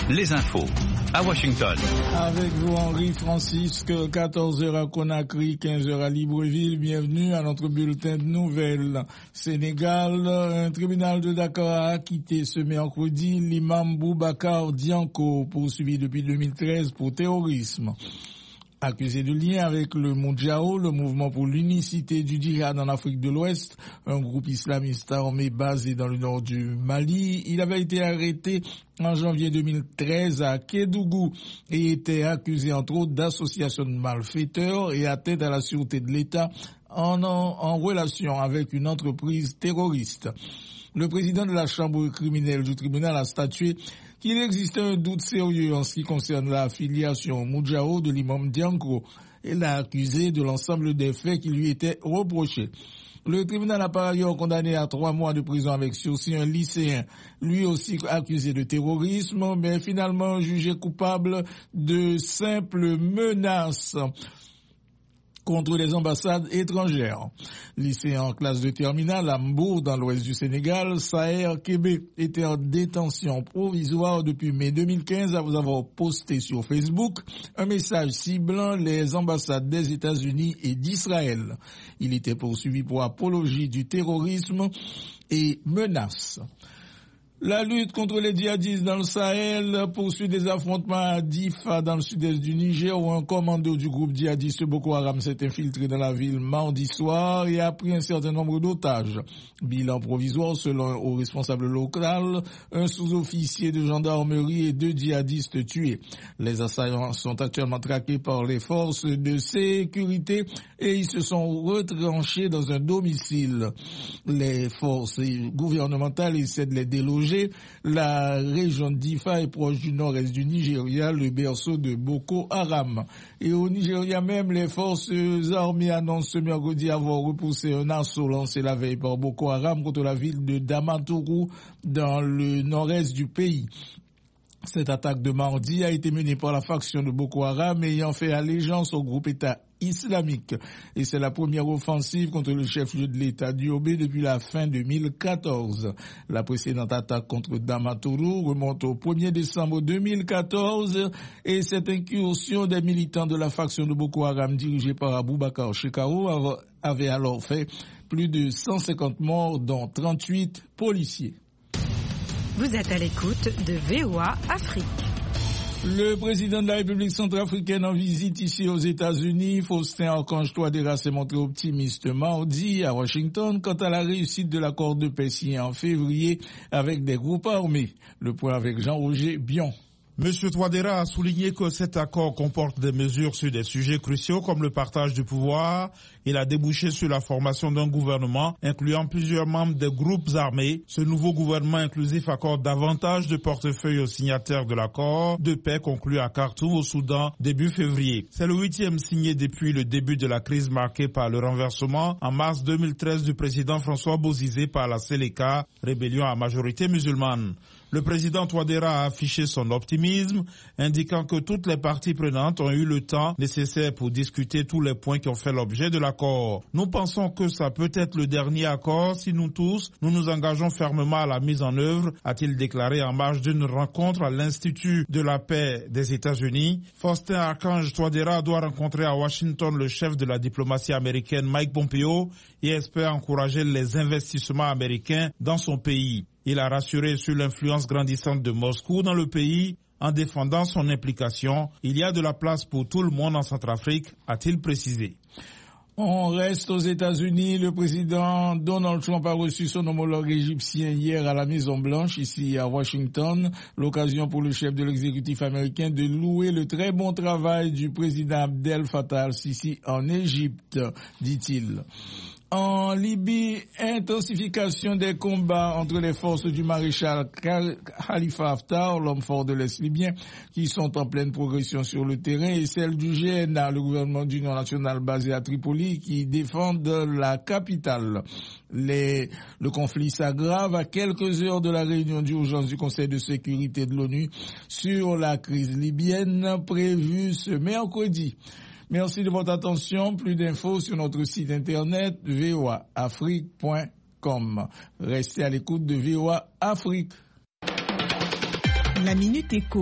les infos à Washington. Avec vous, Henri Francisque, 14h à Conakry, 15h à Libreville. Bienvenue à notre bulletin de nouvelles. Sénégal, un tribunal de Dakar a acquitté ce mercredi l'imam Boubacar Dianko, poursuivi depuis 2013 pour terrorisme. Accusé de lien avec le Moudjahou, le mouvement pour l'unicité du djihad en Afrique de l'Ouest, un groupe islamiste armé basé dans le nord du Mali, il avait été arrêté en janvier 2013 à Kédougou et était accusé entre autres d'association de malfaiteurs et atteinte à la sûreté de l'État en relation avec une entreprise terroriste. Le président de la chambre criminelle du tribunal a statué qu'il existait un doute sérieux en ce qui concerne la filiation au Moudjahou de l'imam Dianko et l'a accusé de l'ensemble des faits qui lui étaient reprochés. Le tribunal a par ailleurs condamné à 3 mois de prison avec sursis un lycéen, lui aussi accusé de terrorisme, mais finalement jugé coupable de simples menaces contre les ambassades étrangères. Lycéen en classe de terminale à Mbour, dans l'ouest du Sénégal, Saher Kébé était en détention provisoire depuis mai 2015 après avoir posté sur Facebook un message ciblant les ambassades des États-Unis et d'Israël. Il était poursuivi pour apologie du terrorisme et menaces. La lutte contre les djihadistes dans le Sahel poursuit des affrontements à Difa dans le sud-est du Niger où un commando du groupe djihadiste Boko Haram s'est infiltré dans la ville mardi soir et a pris un certain nombre d'otages. Bilan provisoire selon un responsable local, un sous-officier de gendarmerie et 2 djihadistes tués. Les assaillants sont actuellement traqués par les forces de sécurité et ils se sont retranchés dans un domicile. Les forces gouvernementales essaient de les déloger. La région d'Ifa est proche du nord-est du Nigeria, le berceau de Boko Haram. Et au Nigeria même, les forces armées annoncent ce mercredi avoir repoussé un assaut lancé la veille par Boko Haram contre la ville de Damaturu dans le nord-est du pays. Cette attaque de mardi a été menée par la faction de Boko Haram ayant fait allégeance au groupe État islamique. Et c'est la première offensive contre le chef-lieu de l'État d'Yobe depuis la fin 2014. La précédente attaque contre Damaturu remonte au 1er décembre 2014 et cette incursion des militants de la faction de Boko Haram dirigée par Aboubakar Shekau avait alors fait plus de 150 morts, dont 38 policiers. Vous êtes à l'écoute de VOA Afrique. Le président de la République centrafricaine en visite ici aux États-Unis, Faustin Archange Touadéra, s'est montré optimiste mardi à Washington quant à la réussite de l'accord de paix signé en février avec des groupes armés. Le point avec Jean-Roger Bion. Monsieur Touadéra a souligné que cet accord comporte des mesures sur des sujets cruciaux comme le partage du pouvoir. Il a débouché sur la formation d'un gouvernement incluant plusieurs membres des groupes armés. Ce nouveau gouvernement inclusif accorde davantage de portefeuilles aux signataires de l'accord de paix conclu à Khartoum au Soudan début février. C'est le 8e signé depuis le début de la crise marquée par le renversement en mars 2013 du président François Bozizé par la Seleka, rébellion à majorité musulmane. Le président Touadéra a affiché son optimisme, indiquant que toutes les parties prenantes ont eu le temps nécessaire pour discuter tous les points qui ont fait l'objet de l'accord. Nous pensons que ça peut être le dernier accord si nous tous, nous nous engageons fermement à la mise en œuvre, a-t-il déclaré en marge d'une rencontre à l'Institut de la paix des États-Unis. Faustin Archange Touadéra doit rencontrer à Washington le chef de la diplomatie américaine Mike Pompeo et espère encourager les investissements américains dans son pays. Il a rassuré sur l'influence grandissante de Moscou dans le pays en défendant son implication. Il y a de la place pour tout le monde en Centrafrique, a-t-il précisé. On reste aux États-Unis. Le président Donald Trump a reçu son homologue égyptien hier à la Maison-Blanche, ici à Washington. L'occasion pour le chef de l'exécutif américain de louer le très bon travail du président Abdel Fattah al-Sisi en Égypte, dit-il. En Libye, intensification des combats entre les forces du maréchal Khalifa Haftar, l'homme fort de l'Est libyen, qui sont en pleine progression sur le terrain, et celle du GNA, le gouvernement d'union nationale basé à Tripoli, qui défendent la capitale. Le conflit s'aggrave à quelques heures de la réunion d'urgence du Conseil de sécurité de l'ONU sur la crise libyenne prévue ce mercredi. Merci de votre attention. Plus d'infos sur notre site internet voaafrique.com. Restez à l'écoute de VOA Afrique. La Minute Éco.